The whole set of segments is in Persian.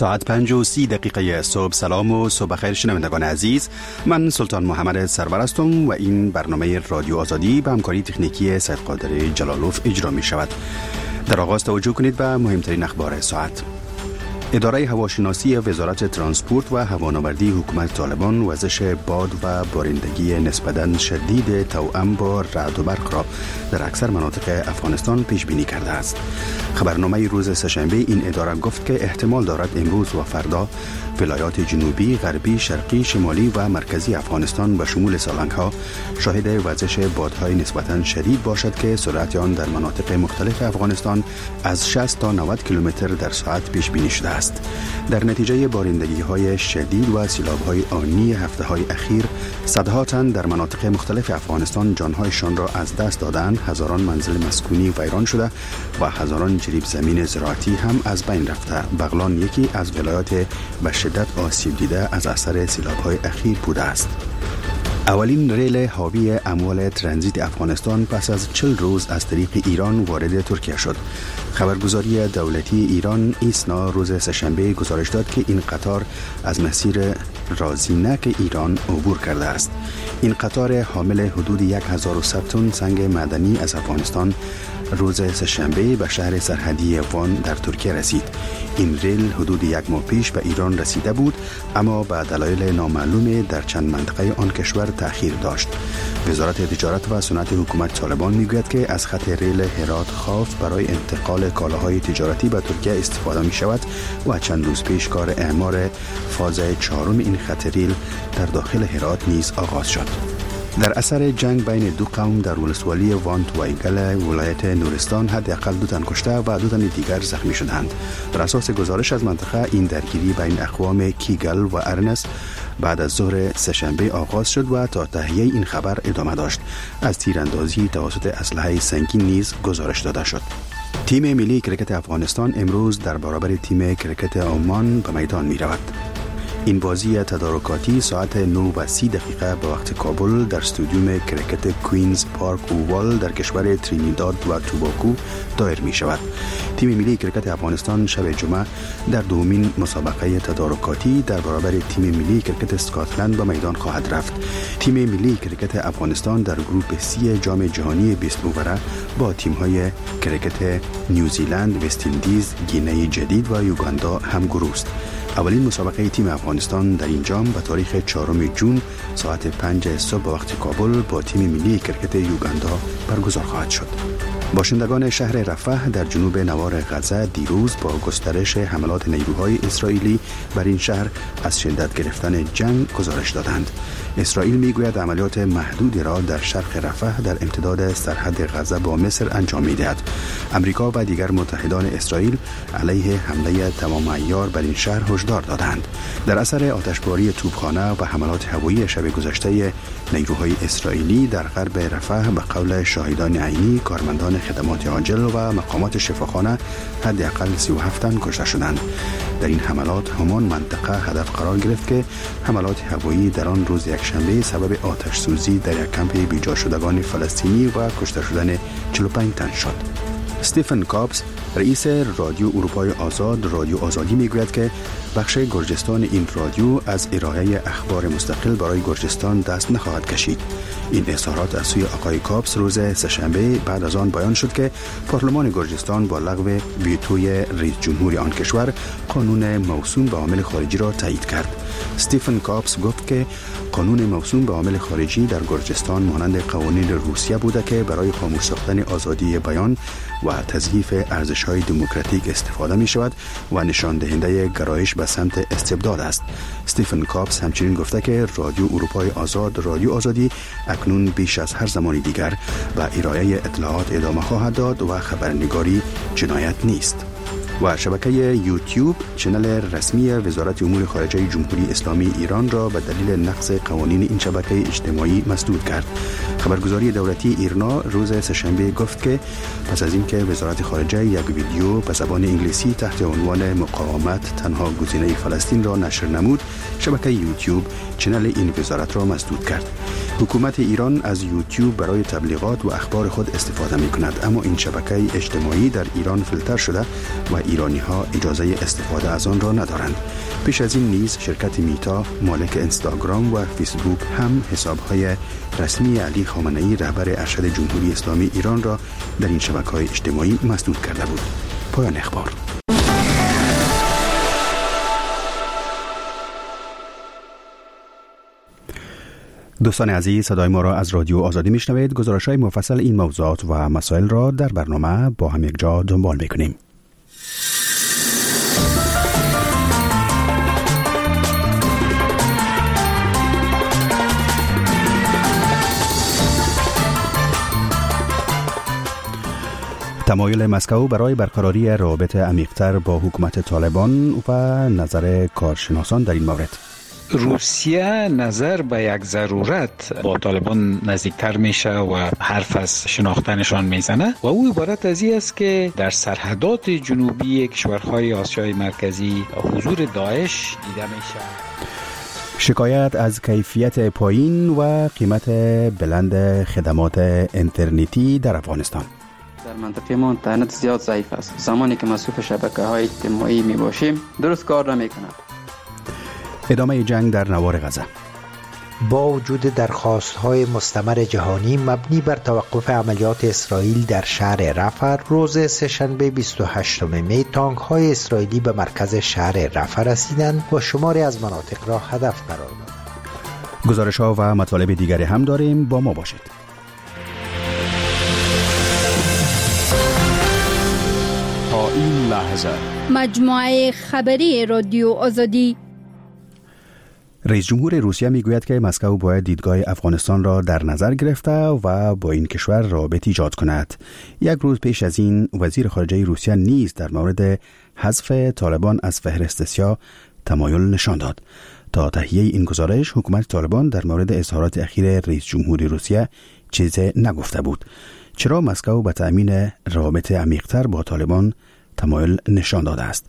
ساعت 5:30 صبح. سلام و صبح خیر شنوندگان عزیز، من سلطان محمد سرور هستم و این برنامه رادیو آزادی به همکاری تکنیکی سید قادر جلالوف اجرا می شود. در آغاز توجه کنید به مهمترین اخبار ساعت. اداره هواشناسی وزارت ترانسپورت و هوانوردی حکومت طالبان وزش باد و بارندگی نسبتاً شدید توأم با رعد و برق را در اکثر مناطق افغانستان پیش بینی کرده است. خبرنامه روز سه‌شنبه این اداره گفت که احتمال دارد امروز و فردا ولایات جنوبی، غربی، شرقی، شمالی و مرکزی افغانستان به شمول سالنگ ها شاهد وزش بادهای نسبتاً شدید باشد که سرعت آن در مناطق مختلف افغانستان از 60 تا 90 کیلومتر در ساعت پیش بینی شده است. در نتیجه بارندگی های شدید و سیلاب های آنی هفته های اخیر، صدها تن در مناطق مختلف افغانستان جانهایشان را از دست دادند، هزاران منزل مسکونی ویران شده و هزاران جریب زمین زراعتی هم از بین رفته. بغلان یکی از ولایات به شدت آسیب دیده از اثر سیلاب های اخیر بوده است. اولین ریل حاوی اموال ترانزیت افغانستان پس از 40 روز از طریق ایران وارد ترکیه شد. خبرگزاری دولتی ایران ایسنا روز سه‌شنبه گزارش داد که این قطار از مسیر رازینک ایران عبور کرده است. این قطار حامل حدود 1100 تن سنگ معدنی از افغانستان روز سه‌شنبه به شهر سرحدی وان در ترکیه رسید. این ریل حدود 1 ماه پیش به ایران رسیده بود، اما به دلایل نامعلوم در چند منطقه آن کشور تأخیر داشت. وزارت تجارت و صنعت حکومت طالبان میگوید که از خط ریل هرات خاف برای انتقال کالاهای تجارتی به ترکیه استفاده می شود و چند روز پیش کار اعمار فاز 4 این خط ریل در داخل هرات نیز آغاز شد. در اثر جنگ بین دو قوم در ولسوالی وانت و ایگل ولایت نورستان حداقل 2 تن کشته و 2 تن دیگر زخمی شدند. بر اساس گزارش از منطقه، این درگیری بین اقوام کیگل و ارنس بعد از ظهر سه‌شنبه آغاز شد و تا تهیه این خبر ادامه داشت. از تیراندازی توسط اسلحه سنگین نیز گزارش داده شد. تیم ملی کرکت افغانستان امروز در برابر تیم کرکت عمان به میدان می رود. این بازی تدارکاتی ساعت 9:30 به وقت کابل در استادیوم کرکت کوینز پارک اووال در کشور ترینیداد و توباگو دایر می شود. تیم ملی کرکت افغانستان شب جمعه در دومین مسابقه تدارکاتی در برابر تیم ملی کرکت اسکاتلند به میدان خواهد رفت. تیم ملی کرکت افغانستان در گروپ سی جام جهانی 20 اووره با تیم‌های کرکت نیوزیلند، وست اندیز، گینه جدید و یوگاندا هم گروه است. اولین مسابقه تیم افغانستان در این جام به تاریخ 4 جون ساعت 5 صبح به وقت کابل با تیم ملی کرکت یوگاندا برگزار خواهد شد. باشندگان شهر رفح در جنوب نوار غزه دیروز با گسترش حملات نیروهای اسرائیلی بر این شهر از شدت گرفتن جنگ گزارش دادند. اسرائیل میگوید عملیات محدودی را در شرق رفح در امتداد سرحد غزه با مصر انجام میدهد. امریکا و دیگر متحدان اسرائیل علیه حمله تمام عیار بر این شهر هشدار دادند. در اثر آتشباری توپخانه و حملات هوایی شب گذشته نیروهای اسرائیلی در غرب رفح به قول شاهدان عینی، کارمندان خدمات عاجل و مقامات شفاخانه حداقل 37 تن کشته شدند. در این حملات همان منطقه هدف قرار گرفت که حملات هوایی در آن روز یکشنبه سبب آتش سوزی در یک کمپ بیجا شدگان فلسطینی و کشته شدن 45 تن شد. استیفن کابس رئیس رادیو اروپای آزاد رادیو آزادی میگوید که بخش گرجستان این رادیو از ارائه اخبار مستقل برای گرجستان دست نخواهد کشید. این اظهارات از سوی آقای کابس روز سه‌شنبه بعد از آن بیان شد که پارلمان گرجستان با لغو ویتوی رئیس جمهور آن کشور قانون موسوم به عامل خارجی را تایید کرد. استیفن کابس گفت که قانون موسوم به عامل خارجی در گرجستان مانند قوانین روسیه بوده که برای خاموش ساختن آزادی بیان و تضعیف ارزش‌های دموکراتیک استفاده می‌شود و نشان دهنده گرایش به سمت استبداد است. استیفن کابس همچنین گفته که رادیو اروپای آزاد رادیو آزادی اکنون بیش از هر زمان دیگر به ارائه اطلاعات ادامه خواهد داد و خبرنگاری جنایت نیست. و شبکه یوتیوب چنل رسمی وزارت امور خارجه جمهوری اسلامی ایران را به دلیل نقض قوانین این شبکه اجتماعی مسدود کرد. خبرگزاری دولتی ایرنا روز سه‌شنبه گفت که پس از اینکه وزارت خارجه یک ویدیو به زبان انگلیسی تحت عنوان مقاومت تنها گزینه فلسطین را نشر نمود، شبکه یوتیوب چنل این وزارت را مسدود کرد. حکومت ایران از یوتیوب برای تبلیغات و اخبار خود استفاده می کند، اما این شبکه اجتماعی در ایران فیلتر شده و ایرانی ها اجازه استفاده از آن را ندارند. پیش از این نیز شرکت میتا مالک اینستاگرام و فیسبوک هم حساب‌های رسمی علی خامنه‌ای رهبر ارشد جمهوری اسلامی ایران را در این شبکه‌های اجتماعی مسدود کرده بود. پایان اخبار. دوستان عزیز، صدای ما را از رادیو آزادی میشنوید. گزارش‌های مفصل این موضوعات و مسائل را در برنامه با هم یک جا دنبال می‌کنیم. تمایل مسکو برای برقراری روابط عمیق‌تر با حکومت طالبان و نظر کارشناسان در این مورد. روسیه نظر به یک ضرورت با طالبان نزدیکتر میشه و حرف از شناختنشان میزنه و او عبارت از این است که در سرحدات جنوبی کشورهای آسیای مرکزی حضور داعش دیده میشه. شکایت از کیفیت پایین و قیمت بلند خدمات اینترنتی در افغانستان. در منطقه ما اینترنت زیاد ضعیف است. زمانی که مصروف شبکه‌های اجتماعی می باشیم درست کار نمی‌کنه. ادامه جنگ در نوار غزه. با وجود درخواست‌های مستمر جهانی مبنی بر توقف عملیات اسرائیل در شهر رفح، روز سه‌شنبه 28 می تانک‌های اسرائیلی به مرکز شهر رفح رسیدند و شماری از مناطق را هدف قرار دادند. گزارش‌ها و مطالب دیگری هم داریم، با ما باشید. تا این لحظه مجموعه خبری رادیو آزادی. رئیس جمهور روسیه میگوید که مسکو باید دیدگاه افغانستان را در نظر گرفته و با این کشور رابطه ایجاد کند. یک روز پیش از این وزیر خارجه روسیه نیز در مورد حذف طالبان از فهرست سیاه تمایل نشان داد. تا تهیه این گزارش حکومت طالبان در مورد اظهارات اخیر رئیس جمهور روسیه چیزی نگفته بود. چرا مسکو به تأمین رابطه عمیق‌تر با طالبان تمایل نشان داده است؟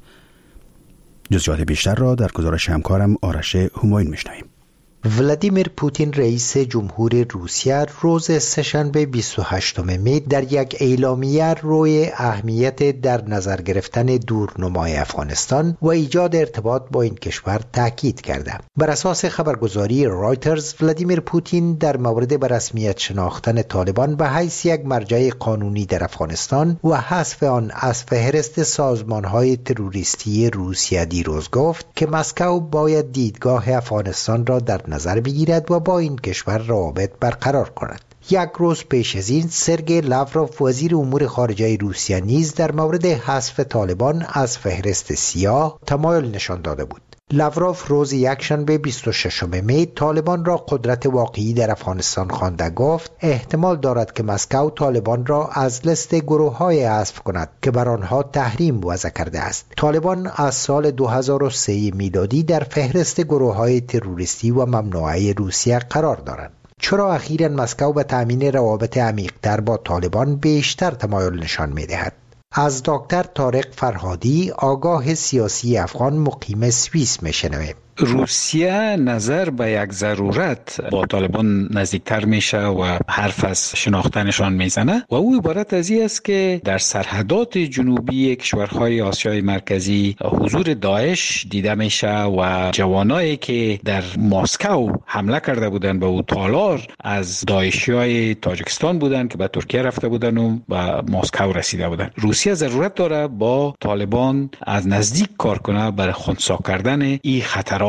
جزئیات بیشتر را در گزارش همکارم آرش همایون میشنویم. ولادیمیر پوتین رئیس جمهور روسیه روز سه‌شنبه 28 می در یک اعلامیه روی اهمیت در نظر گرفتن دورنمای افغانستان و ایجاد ارتباط با این کشور تاکید کرده. بر اساس خبرگزاری رایترز، ولادیمیر پوتین در مورد به رسمیت شناختن طالبان به حیث یک مرجع قانونی در افغانستان و حذف آن از فهرست سازمان‌های تروریستی روسیه دیروز گفت که مسکو باید دیدگاه افغانستان را در نظر بگیرد و با این کشور روابط برقرار کند. یک روز پیش از این سرگئی لاوروف وزیر امور خارجه روسیه نیز در مورد حذف طالبان از فهرست سیاه تمایل نشان داده بود. لاوروف روز یکشنبه 26 می طالبان را قدرت واقعی در افغانستان خوانده گفت احتمال دارد که مسکو طالبان را از لیست گروه‌های حذف کند که بر آنها تحریم وضع کرده است. طالبان از سال 2003 میلادی در فهرست گروه‌های تروریستی و ممنوعه روسیه قرار دارند. چرا اخیراً مسکو به تأمین روابط عمیق‌تر با طالبان بیشتر تمایل نشان می‌دهد؟ از دکتر طارق فرهادی، آگاه سیاسی افغان مقیم سوئیس میشنویم. روسیه نظر به یک ضرورت با طالبان نزدیکتر میشه و حرف از شناختنشان میزنه و او عبارت از این است که در سرحدات جنوبی کشورهای آسیای مرکزی حضور داعش دیده میشه و جوانایی که در مسکو حمله کرده بودن به او تالار از داعشیای تاجیکستان بودن که به ترکیه رفته بودن و به مسکو رسیده بودن. روسیه ضرورت داره با طالبان از نزدیک کار کنه برای خنثی کردن این خطر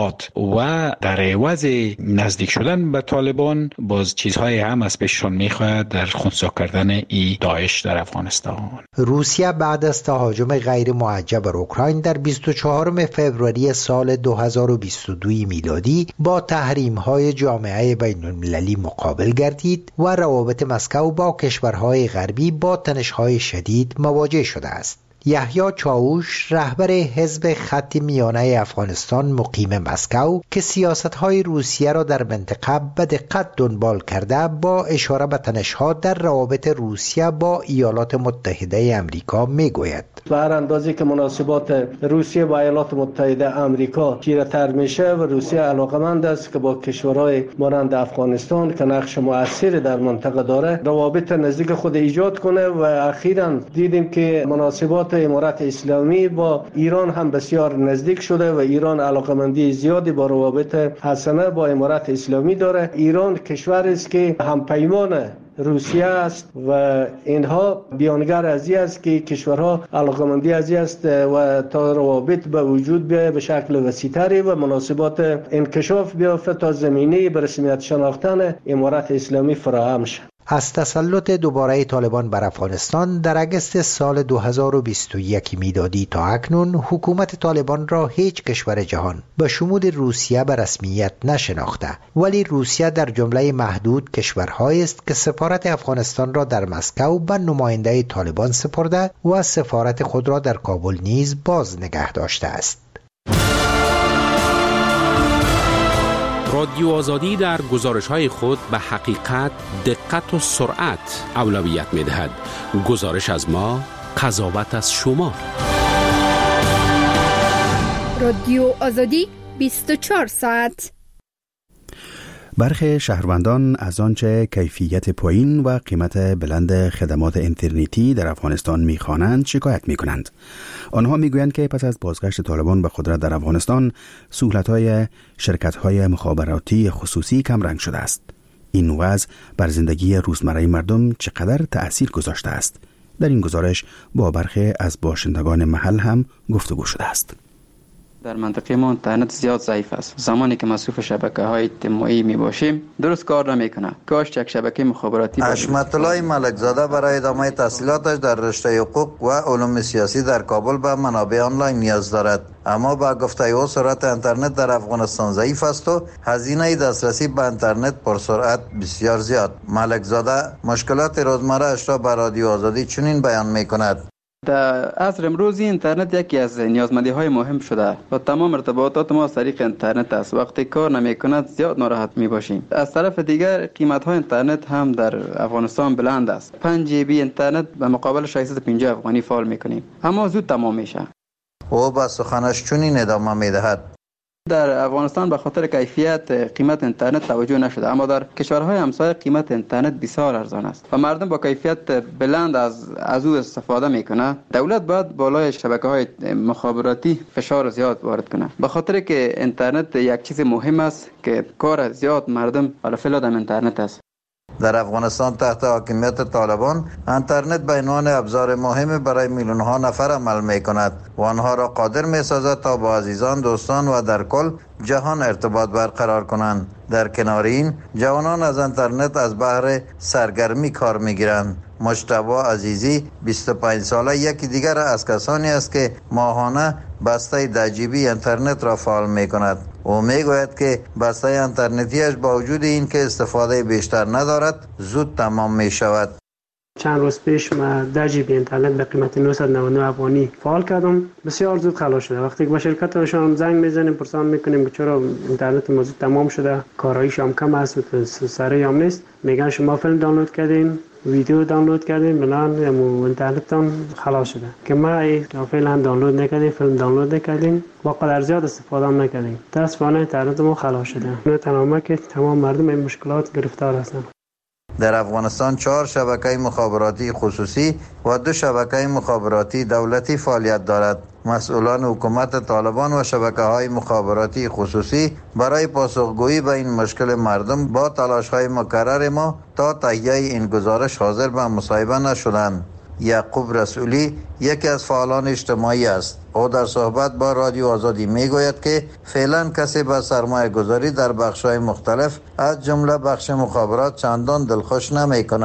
و در عوض نزدیک شدن به طالبان باز چیزهای هم از پیششان میخواهد در خنثی کردن ای داعش در افغانستان. روسیه بعد از تهاجم غیر موجه بر اوکراین در 24 فوریه سال 2022 میلادی با تحریم‌های جامعه بین‌المللی مقابل گردید و روابط مسکو با کشورهای غربی با تنش‌های شدید مواجه شده است. یحیی چاوش رهبر حزب خط میانه افغانستان مقیم مسکو که سیاست‌های روسیه را در منطقه به دقت دنبال کرده با اشاره به تنش‌ها در روابط روسیه با ایالات متحده آمریکا میگوید به هر اندازه که مناسبات روسیه با ایالات متحده آمریکا چیره‌تر میشه و روسیه علاقمند است که با کشورهای مانند افغانستان که نقش مؤثر در منطقه داره روابط نزدیک خود ایجاد کنه و اخیراً دیدیم که مناسبات امارت اسلامی با ایران هم بسیار نزدیک شده و ایران علاقمندی زیادی با روابط حسنه با امارت اسلامی داره. ایران کشوری است که همپیمان روسیه است و اینها بیانگر از این است که کشورها علاقمندی از این است و تا روابط به وجود بیاید به شکل وسیع‌تری و مناسبات انکشاف بیافته تا زمینه به رسمیت شناختن امارت اسلامی فراهم شد. از تسلط دوباره طالبان بر افغانستان در اگست سال 2021 میلادی تا اکنون حکومت طالبان را هیچ کشور جهان به شمول روسیه به رسمیت نشناخته، ولی روسیه در جمله محدود کشورهایی است که سفارت افغانستان را در مسکو به نماینده طالبان سپرده و سفارت خود را در کابل نیز باز نگه داشته است. رادیو آزادی در گزارش‌های خود به حقیقت، دقت و سرعت اولویت می‌دهد. گزارش از ما، قضاوت از شما. رادیو آزادی 24 ساعت. برخی شهروندان از آنچه کیفیت پایین و قیمت بلند خدمات اینترنتی در افغانستان می‌خوانند شکایت می‌کنند. آنها می‌گویند که پس از بازگشت طالبان به قدرت در افغانستان، سهولت‌های شرکت‌های مخابراتی خصوصی کمرنگ شده است. این وضع بر زندگی روزمره مردم چقدر تأثیر گذاشته است؟ در این گزارش با برخی از باشندگان محل هم گفتگو شده است. در منطقه ما اینترنت زیاد ضعیف است. زمانی که مصروف شبکه‌های اجتماعی میباشیم درست کار نمیکنه. کاش یک شبکه مخابراتی باشه. حشمت الله ملکزاده برای ادامه تحصیلاتش در رشته حقوق و علوم سیاسی در کابل به منابع آنلاین نیاز دارد، اما با گفته او سرعت اینترنت در افغانستان ضعیف است و هزینه دسترسی به اینترنت پرسرعت بسیار زیاد. ملکزاده مشکلات روزمره اش را به رادیو آزادی چنین بیان میکند: در عصر امروز اینترنت یکی از نیازمندی‌های مهم شده و تمام ارتباطات ما از طریق اینترنت است. وقتی کار نمی‌کند زیاد ناراحت می‌باشیم. از طرف دیگر قیمت‌های اینترنت هم در افغانستان بلند است. 5 جی بی اینترنت به مقابل 650 افغانی فعال می‌کنیم، اما زود تمام میشه. او با سخنش چنین ادامه می‌دهد: در افغانستان به خاطر کیفیت قیمت اینترنت توجه نشده، اما در کشورهای همسایه قیمت اینترنت بسیار ارزان است و مردم با کیفیت بلند از او استفاده میکنه. دولت باید بالای شبکه‌های مخابراتی فشار زیاد وارد کنه، به خاطر که اینترنت یک چیز مهم است که کار زیاد مردم علی فعل اینترنت است. در افغانستان تحت حاکمیت طالبان اینترنت به عنوان ابزار مهم برای میلیون‌ها نفر عمل می‌کند و آنها را قادر می‌سازد تا با عزیزان، دوستان و در کل جهان ارتباط برقرار کنند. در کنار این، جوانان از اینترنت از بهر سرگرمی کار می‌گیرند. مجتبی عزیزی 25 ساله یکی دیگر از کسانی است که ماهانه بسته 10 جی بی اینترنت را فعال می‌کند. او میگوید که بسته اینترنتیش با وجود این که استفاده بیشتر ندارد زود تمام می شود. چند روز پیش من 10 جی بی اینترنت به قیمت 999 افغانی فعال کردم. بسیار زود خلاص شده. وقتی که به شرکتشان زنگ میزنیم پرسان میکنیم که چرا اینترنت ما زود تمام شده، کارایش هم کم است و سریع هم نیست، میگن شما فیلم دانلود کردین، ویدیو دانلود کردیم، بنان اینترنتتان خلاص شده که ما فعلا دانلود نکردیم، فیلم دانلود نکردیم و قدر زیاد استفاده هم نکردیم. متاسفانه اینترنت ما خلاص شده. نه تنها که تمام مردم این مشکلات گرفتار هستند. در افغانستان 4 شبکه مخابراتی خصوصی و 2 شبکه مخابراتی دولتی فعالیت دارد. مسئولان حکومت طالبان و شبکه‌های مخابراتی خصوصی برای پاسخگویی به این مشکل مردم با تلاش‌های مکرر ما تا تهیه این گزارش حاضر به مصاحبه نشدند. یعقوب رسولی یکی از فعالان اجتماعی است. او در صحبت با رادیو آزادی میگوید که فعلا کسی به سرمایه گذاری در بخش‌های مختلف از جمله بخش مخابرات چندان دلخوش نمی کند.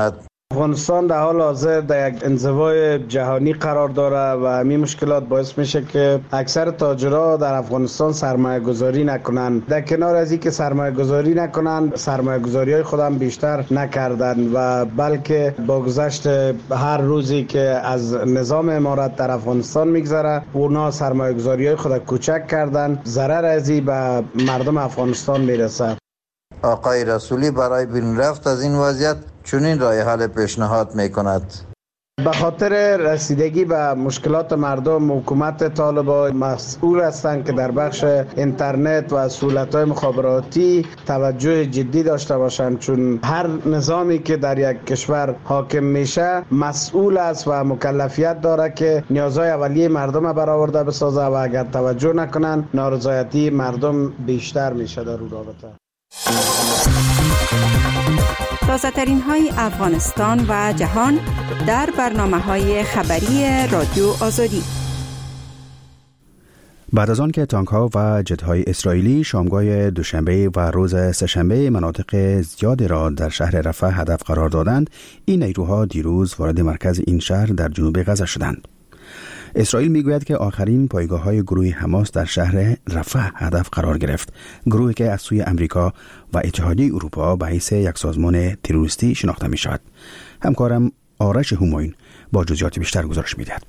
افغانستان در حال حاضر در یک انزوای جهانی قرار داره و همین مشکلات باعث میشه که اکثر تاجرها در افغانستان سرمایه گذاری نکنند. در کنار از این که سرمایه گذاری نکنند، سرمایه گذاری های خودم بیشتر نکردند و بلکه با گذشت هر روزی که از نظام امارت در افغانستان میگذره اونا سرمایه گذاری های خود کوچک کردند. ضرر از این به مردم افغانستان میرسه. آقای رسولی برای بیرون رفت از این وضعیت چنین راه حل پیشنهاد میکند. به خاطر رسیدگی به مشکلات مردم، حکومت طالبان مسئول هستند که در بخش اینترنت و سهولت‌های مخابراتی توجه جدی داشته باشند، چون هر نظامی که در یک کشور حاکم میشه مسئول است و مکلفیت داره که نیازهای اولیه مردم برآورده بسازه و اگر توجه نکنن نارضایتی مردم بیشتر میشه در اون رابطه. تازه‌ترین های افغانستان و جهان در برنامه‌های خبری رادیو آزادی. بعد از آن که تانک‌ها و جت‌های اسرائیلی شامگاه دوشنبه و روز سه‌شنبه مناطق زیادی را در شهر رفح هدف قرار دادند، این نیروها دیروز وارد مرکز این شهر در جنوب غزه شدند. اسرائیل میگوید که آخرین پایگاه‌های گروه حماس در شهر رفح هدف قرار گرفت، گروهی که از سوی امریکا و اتحادیه اروپا به حیث یک سازمان تروریستی شناخته می‌شود. همکارم آرش همایون با جزئیات بیشتر گزارش می‌دهد.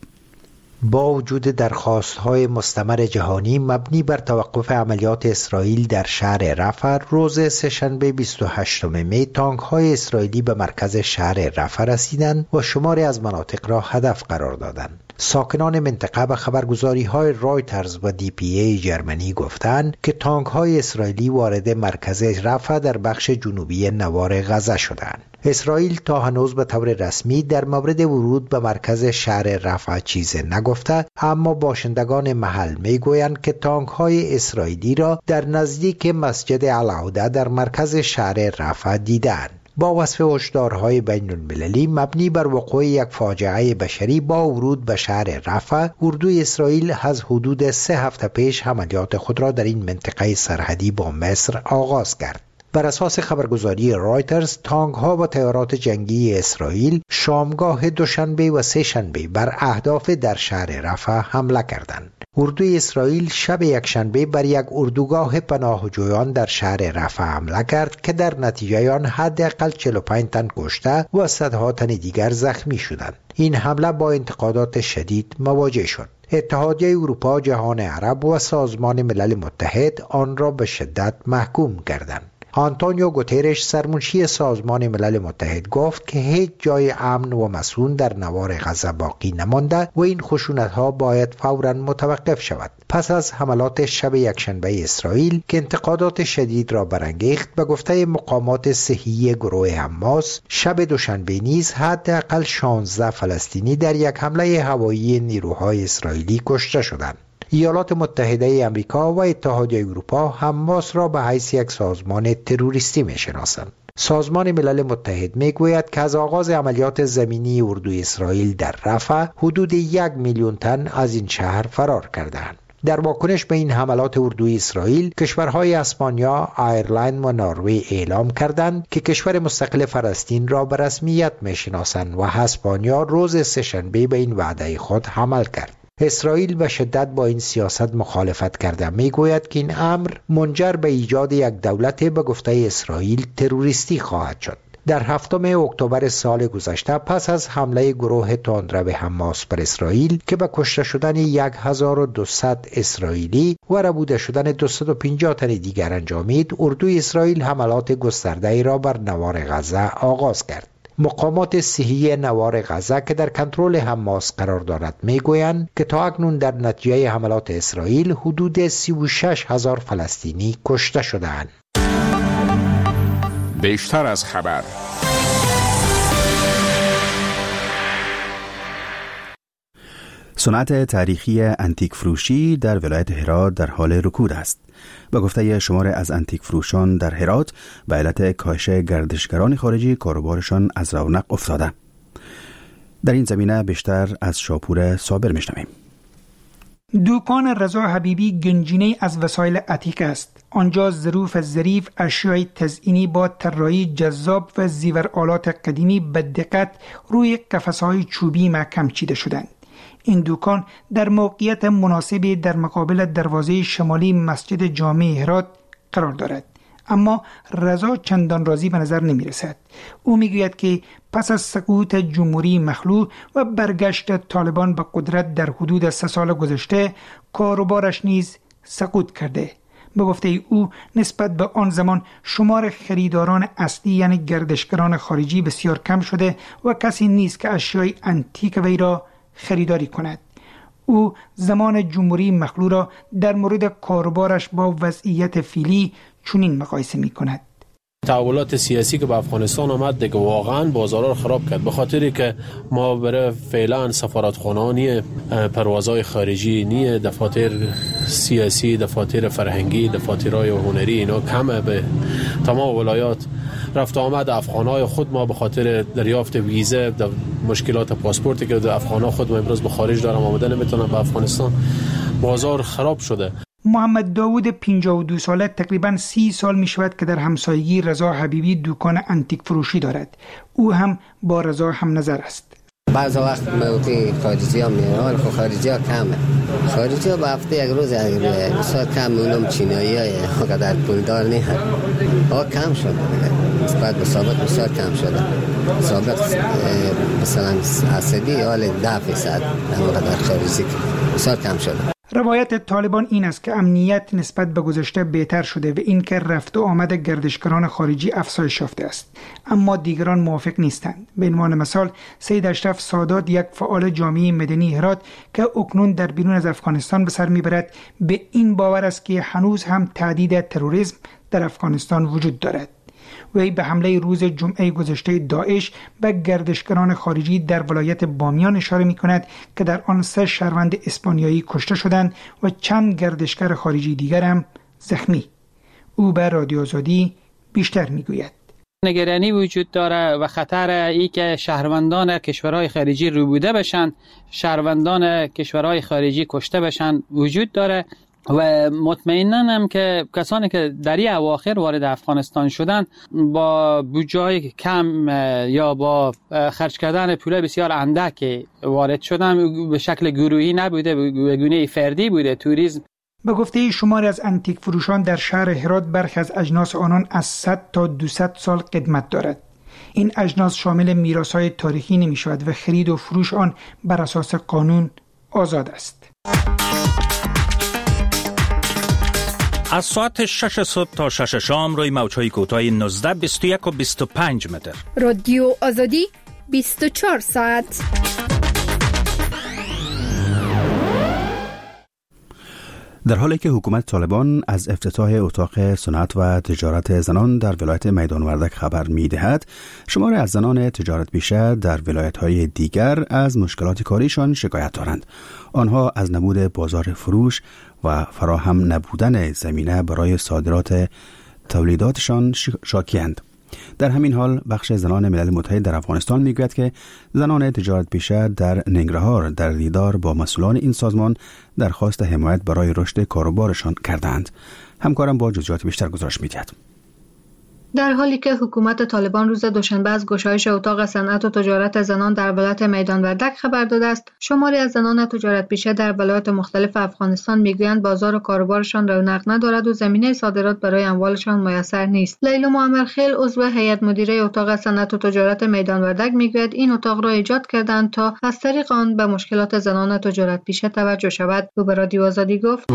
با وجود درخواست‌های مستمر جهانی مبنی بر توقف عملیات اسرائیل در شهر رفح، روز سه‌شنبه 28 می تانک‌های اسرائیلی به مرکز شهر رفح رسیدند و شماری از مناطق را هدف قرار دادند. ساکنان منطقه به خبرگزاری‌های رایترز و DPA جرمنی گفتند که تانک‌های اسرائیلی وارد مرکز رفح در بخش جنوبی نوار غزه شدند. اسرائیل تا هنوز به طور رسمی در مورد ورود به مرکز شهر رفح چیزی نگفته، اما باشندگان محل میگویند که تانک‌های اسرائیلی را در نزدیک مسجد العوده در مرکز شهر رفح دیدند. با وصف هشدارهای بین المللی مبنی بر وقوع یک فاجعه بشری با ورود به شهر رفح، اردوی اسرائیل از حدود 3 هفته پیش عملیات خود را در این منطقه سرحدی با مصر آغاز کرد. بر اساس خبرگزاری رایترز، تانک‌ها و طیارات جنگی اسرائیل شامگاه دوشنبه و سه‌شنبه بر اهداف در شهر رفح حمله کردند. اردوی اسرائیل شب یکشنبه بر یک اردوگاه پناهجویان در شهر رفح حمله کرد که در نتیجه آن حداقل 45 تن کشته و صدها تن دیگر زخمی شدند. این حمله با انتقادات شدید مواجه شد. اتحادیه اروپا، جهان عرب و سازمان ملل متحد آن را به شدت محکوم کردند. آنتونیو گوترش، سرمنشی سازمان ملل متحد، گفت که هیچ جای امن و مسکون در نوار غزه باقی نمانده و این خشونت‌ها باید فوراً متوقف شود. پس از حملات شب یکشنبه اسرائیل که انتقادات شدید را برانگیخت، به گفته مقامات صحی گروه حماس، شب دوشنبه نیز حداقل 16 فلسطینی در یک حمله هوایی نیروهای اسرائیلی کشته شدند. ایالات متحده امریکا و اتحادیه اروپا حماس را به حیث یک سازمان تروریستی می‌شناسند. سازمان ملل متحد میگوید که از آغاز عملیات زمینی اردوی اسرائیل در رفح حدود 1 میلیون تن از این شهر فرار کردند. در واکنش به این حملات اردوی اسرائیل، کشورهای اسپانیا، آیرلند و نروژ اعلام کردند که کشور مستقل فلسطین را به رسمیت می‌شناسند و اسپانیا روز سه‌شنبه به این وعده خود عمل کرد. اسرائیل به شدت با این سیاست مخالفت کرده، میگوید که این امر منجر به ایجاد یک دولت به گفته اسرائیل تروریستی خواهد شد. در 7 اکتبر سال گذشته، پس از حمله گروه تندرو حماس بر اسرائیل که به کشته شدن 1200 اسرائیلی و ربوده شدن 250 تن دیگر انجامید، اردوی اسرائیل حملات گسترده‌ای را بر نوار غزه آغاز کرد. مقامات صحی نوار غزه که در کنترل حماس قرار دارد میگویند که تا اکنون در نتیجه حملات اسرائیل حدود 36,000 فلسطینی کشته شدند. بیشتر از خبر. صنعت تاریخی انتیک فروشی در ولایت هرات در حال رکود است. به گفته شمار از انتیک فروشان در هرات، به علت کاهش گردشگران خارجی کاروبارشان از رونق افتاده. در این زمینه بیشتر از شاپور صابر میشنویم. دکان رضا حبیبی گنجینه از وسایل عتیق است. آنجا ظروف ظریف، اشیای تزئینی با طراحی جذاب و زیورآلات قدیمی به دقت روی قفس‌های چوبی محکم چیده شدند. این دکان در موقعیت مناسبی در مقابل دروازه شمالی مسجد جامع هرات قرار دارد. اما رضا چندان راضی به نظر نمی رسد. او می گوید که پس از سقوط جمهوری مخلوع و برگشت طالبان به قدرت در حدود 3 سال گذشته، کاروبارش نیز سقوط کرده. به گفته او نسبت به آن زمان شمار خریداران اصلی یعنی گردشگران خارجی بسیار کم شده و کسی نیست که اشیای انتیک وی را خریداری کند. او زمان جمهوری مخلوع را در مورد کاروبارش با وضعیت فعلی چنین مقایسه می کند. تحولات سیاسی که به افغانستان آمد دیگه واقعا بازارها رو خراب کرد، به خاطری که ما برای فعلا سفارتخانه‌ها نیه، پروازهای خارجی نیه، دفاتر سیاسی، دفاتر فرهنگی، دفاترهای هنری اینا کمه. به تمام ولایات رفت آمد افغان‌های خود ما به خاطر دریافت ویزه، مشکلات پاسپورتی که افغان‌ها خود ما امروز به خارج دارن آمده نمیتونن به افغانستان، بازار خراب شده. محمد داوود 52 ساله تقریباً 30 سال می شود که در همسایگی رضا حبیبی دکان انتیک فروشی دارد. او هم با رضا هم نظر است. بعض وقت موقع خارجی ها میرن، خب خارجی ها کمه. خارجی ها به هفته یک روز بسیار کم، اونم چینایی های قدر پولدار نیست. کم شده نسبت به سابق، بسیار کم شده. سابق مثلا اصلی حال 10% در خارجی بسیار کم شده. روایت طالبان این است که امنیت نسبت به گذشته بهتر شده و اینکه رفت و آمد گردشگران خارجی افزایش یافته است، اما دیگران موافق نیستند. به عنوان مثال سید اشرف سادات، یک فعال جامعه مدنی هرات که اکنون در بیرون از افغانستان به سر میبرد، به این باور است که هنوز هم تهدید تروریسم در افغانستان وجود دارد. وی به حمله روز جمعه گذشته داعش به گردشگران خارجی در ولایت بامیان اشاره می کند که در آن 3 شهروند اسپانیایی کشته شدند و چند گردشگر خارجی دیگر هم زخمی. او به رادیو آزادی بیشتر می گوید. نگرانی وجود داره و خطر ای که شهروندان کشورهای خارجی روبوده بشن، شهروندان کشورهای خارجی کشته بشن وجود داره و مطمئناً هم که کسانی که در این اواخر وارد افغانستان شدن با بودجه کم یا با خرج کردن پول بسیار اندک وارد شدن، به شکل گروهی نبوده، به گونه فردی بوده. توریسم به گفته شماری از انتیک فروشان در شهر هرات، برخی از اجناس آنان از 100 تا 200 سال قدمت دارد. این اجناس شامل میراث‌های تاریخی نمی شود و خرید و فروش آن بر اساس قانون آزاد است. از ساعت 6 صبح تا 6 شام روی موج‌های کوتاه 19، 21 و 25 متر. رادیو آزادی 24 ساعت. در حالی که حکومت طالبان از افتتاح اتاق صنعت و تجارت زنان در ولایت میدان وردک خبر می‌دهد، شماری از زنان تجارت پیشه در ولایت‌های دیگر از مشکلات کاریشان شکایت دارند. آنها از نبود بازار فروش و فراهم نبودن زمینه برای صادرات تولیداتشان شاکی‌اند. در همین حال بخش زنان ملل متحد در افغانستان میگوید که زنان تجارت پیشه در ننگرهار در دیدار با مسئولان این سازمان درخواست حمایت برای رشد کاروبارشان کردند. همکارم با جزئیات بیشتر گزارش می‌دهد. در حالی که حکومت طالبان روز دوشنبه از گشایش اتاق صنعت و تجارت زنان در ولایت میدان وردک خبر داده است، شماری از زنان تجارت پیشه در ولایات مختلف افغانستان میگویند بازار و کاروبارشان رونق ندارد و زمینه صادرات برای اموالشان میسر نیست. لیلا معمرخیل، عضو هیئت مدیره اتاق صنعت و تجارت میدان وردک میگوید این اتاق را ایجاد کردند تا از طریق آن به مشکلات زنان تجارت پیشه توجه شود. او به رادیو آزادی گفت: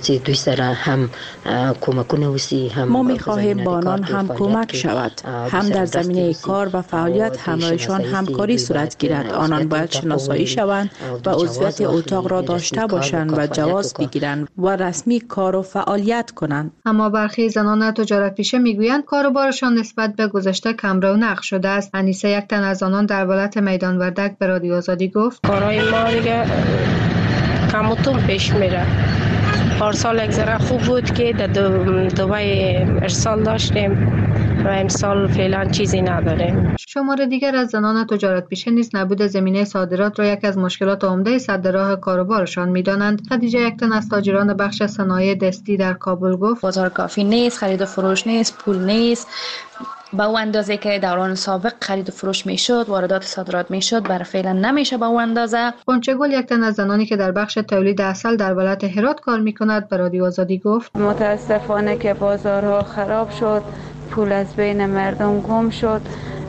ما می‌خواهیم با آنان هم کمک شود، هم در زمینه کار و فعالیت همراهشان همکاری صورت گیرد. آنان باید شناسایی شوند و عضویت اتاق را داشته باشند و جواز بگیرند و رسمی کار و فعالیت کنند. اما برخی زنان تجارت پیشه میگویند کاروبارشان نسبت به گذشته کم رونق شده است. انیسه، یک تن از آنان در ولایت میدان وردک، به رادیو آزادی گفت: کارهای ما دیگه کم و توم پیش میره. پارسال یک ذره خوب بود که در دبی ارسال داشتیم برای امسال فعلا چیزی نداریم. شمار دیگر از زنان تجارت پیشه نیز نبود زمینه صادرات را یکی از مشکلات عمده سد راه کاروبارشان می‌دانند. خدیجه یکتن از تاجران بخش صنایع دستی در کابل گفت: بازار کافی نیست، خرید و فروش نیست، پول نیست. با اون اندازه که دوران سابق خرید و فروش میشد، واردات صادرات میشد، برای فعلا نمیشه با اون اندازه. قنچه‌گل یکتن از زنانی که در بخش تولید عسل در ولایت هرات کار میکند به رادیو آزادی گفت: متاسفانه که بازارها خراب شد، پول از بین مردم گم شد.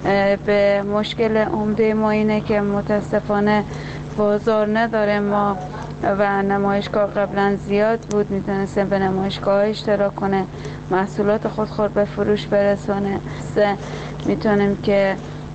به مشکل عمده ما اینه که متاسفانه بازار نداره. ما و نمایشگاه قبلا زیاد بود، میتونستیم به نمایشگاه اشتراک کنه، محصولات خود به فروش برسونه، میتونیم که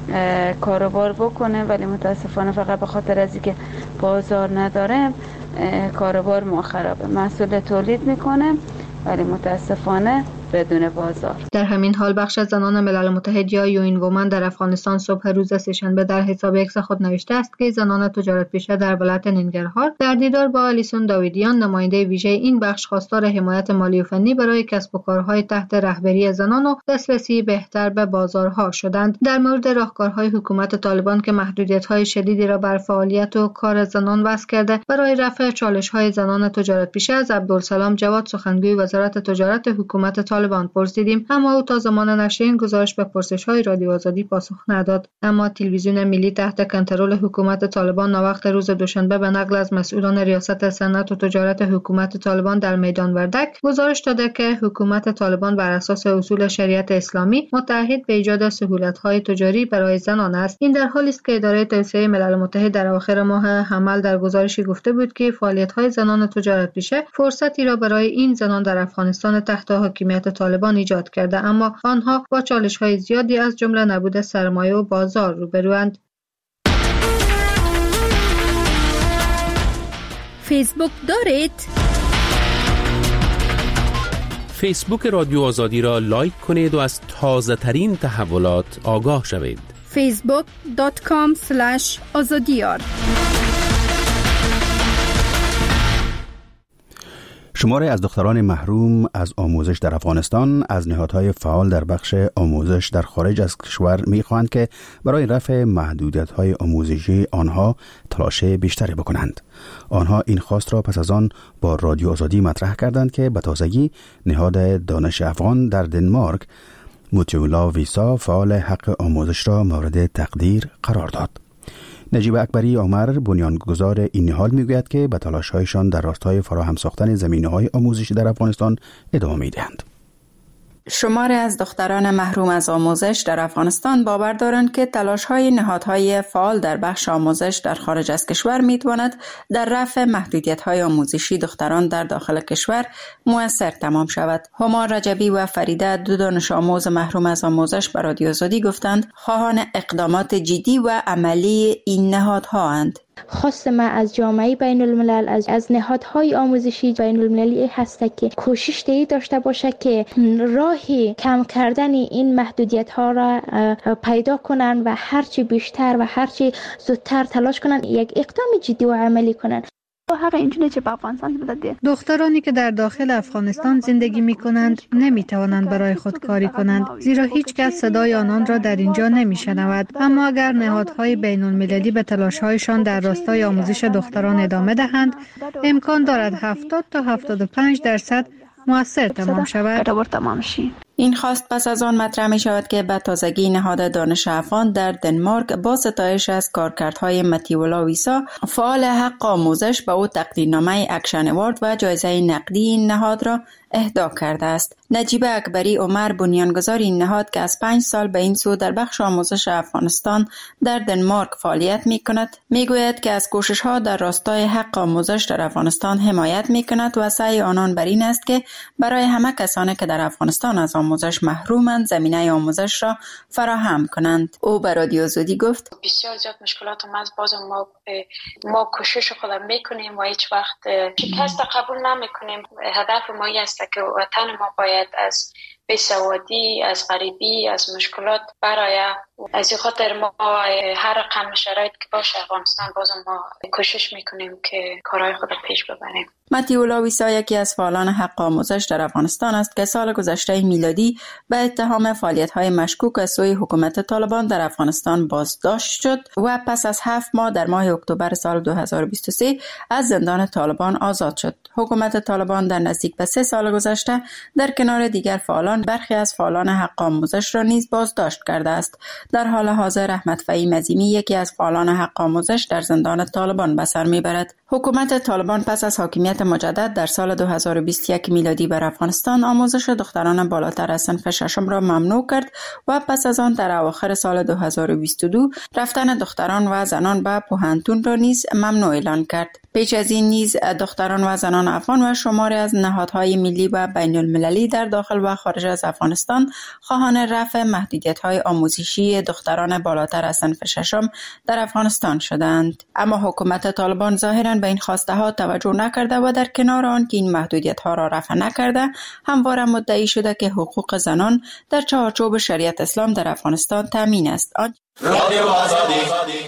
کاروبار بکنه، ولی متاسفانه فقط به خاطر از اینکه بازار نداریم کاروبار ما خرابه. محصول تولید میکنه ولی متاسفانه بدون بازار. در همین حال بخش از زنان ملل متحد یا یوین وومن در افغانستان صبح روز سه‌شنبه در حساب اکس خود نوشته است که زنان تجارت پیشه در ولایت ننگرهار در دیدار با آلیسون داویدیان نماینده ویژه این بخش خواستار حمایت مالی و فنی برای کسب و کارهای تحت رهبری زنان و دسترسی بهتر به بازارها شدند. در مورد راهکارهای حکومت طالبان که محدودیت‌های شدیدی را بر فعالیت و کار زنان وضع کرده برای رفع چالش‌های زنان تجارت پیشه از عبدالسلام جواد سخنگوی وزارت تجارت حکومت طالبان پرسیدیم، اما او تا زمان نشر این گزارش به پرسش‌های رادیو آزادی پاسخ نداد. اما تلویزیون ملی تحت کنترل حکومت طالبان ناوقت روز دوشنبه به نقل از مسئولان ریاست صنعت و تجارت حکومت طالبان در میدان وردک گزارش داده که حکومت طالبان بر اساس اصول شریعت اسلامی متعهد به ایجاد سهولت‌های تجاری برای زنان است. این در حالی است که اداره توسعه ملل متحد در اواخر ماه حمل در گزارشی گفته بود که فعالیت‌های زنان تجارت پیشه فرصتی را برای این زنان در افغانستان تحت حاکمیت طالبان ایجاد کرده، اما آنها با چالش‌های زیادی از جمله نبود سرمایه و بازار روبروند. فیسبوک دارید؟ فیسبوک رادیو آزادی را لایک کنید و از تازه ترین تحولات آگاه شوید. facebook.com/azadiyar. شماری از دختران محروم از آموزش در افغانستان از نهادهای فعال در بخش آموزش در خارج از کشور می‌خواهند که برای رفع محدودیت‌های آموزشی آنها تلاش بیشتری بکنند. آنها این خواست را پس از آن با رادیو آزادی مطرح کردند که به تازگی نهاد دانش افغان در دنمارک موتیولا ویسا فعال حق آموزش را مورد تقدیر قرار داد. نجیب اکبری عمر بنیانگذار این نهاد میگوید که به تلاش‌هایشان در راستای فراهم ساختن زمینه‌های آموزشی در افغانستان ادامه می‌دهند. شماری از دختران محروم از آموزش در افغانستان باور دارند که تلاش‌های نهادهای فعال در بخش آموزش در خارج از کشور می‌تواند در رفع محدودیت‌های آموزشی دختران در داخل کشور مؤثر تمام شود. هما رجبی و فریده، دو دانش آموز محروم از آموزش، به رادیو آزادی گفتند خواهان اقدامات جدی و عملی این نهادها اند. خواست ما از جامعه بین الملل از نهادهای آموزشی بین المللی هست که کوشش داشته باشه که راهی کم کردن این محدودیت ها را پیدا کنن و هرچی بیشتر و هرچی زودتر تلاش کنن یک اقدام جدی و عملی کنن. حق اینجوری که با افغانستان بده. دخترانی که در داخل افغانستان زندگی می کنند نمی توانند برای خود کاری کنند، زیرا هیچ کس صدای آنان را در اینجا نمی شنود. اما اگر نهادهای بین المللی به تلاش‌هایشان در راستای آموزش دختران ادامه دهند، امکان دارد 70 تا 75% مؤثر تمام شود. این خواست پس از آن مطرح می شود که به تازگی نهاد دانش افغان در دنمارک با ستایش از کارکردهای متیولا ویسا فعال حق آموزش به او تقدیرنامه اکشن اوارد و جایزه نقدی این نهاد را اهدا کرده است. نجیب اکبری عمر بنیانگذار این نهاد که از 5 سال به این سو در بخش آموزش افغانستان در دنمارک فعالیت می کند می گوید که از کوشش ها در راستای حق آموزش در افغانستان حمایت می کند و سعی آنان بر این است که برای همه کسانی که در افغانستان از آموزش محرومند زمینه آموزش را فراهم کنند. او به رادیو آزادی گفت بسیار زیاد مشکلات ما باز ما کوشش خودم میکنیم و هیچ وقت شکست قبول نمیکنیم. هدف ما است که وطن ما باید از بیسوادی، از غریبی، از مشکلات برای از این خاطر ما هر رقم شرایط که باشه افغانستان بازم ما کوشش میکنیم که کارهای خود پیش ببریم. متیولا ویسا یکی از فعالان حق آموزش در افغانستان است که سال گذشته میلادی به اتهام فعالیت‌های مشکوک از سوی حکومت طالبان در افغانستان بازداشت شد و پس از 7 ماه در ماه اکتبر سال 2023 از زندان طالبان آزاد شد. حکومت طالبان در نزدیک به 3 سال گذشته در کنار دیگر فعالان برخی از فعالان حق آموزش را نیز بازداشت کرده است. در حال حاضر احمد فهیم عظیمی یکی از فعالان حق آموزش در زندان طالبان به سر میبرد. حکومت طالبان پس از حاکمیت مجدد در سال 2021 میلادی بر افغانستان آموزش دختران بالاتر از صنف ششم را ممنوع کرد و پس از آن در اواخر سال 2022 رفتن دختران و زنان به پوهنتون را نیز ممنوع اعلان کرد. پیش از این نیز دختران و زنان افغان و شماری از نهادهای ملی و بین المللی در داخل و خارج از افغانستان خواهان رفع محدودیت‌های آموزشی دختران بالاتر از صنف ششم در افغانستان شدند. اما حکومت طالبان ظاهراً به این خواسته ها توجه نکرده و در کنار آن که این محدودیت‌ها را رفع نکرده، همواره مدعی شده که حقوق زنان در چارچوب شریعت اسلام در افغانستان تامین است.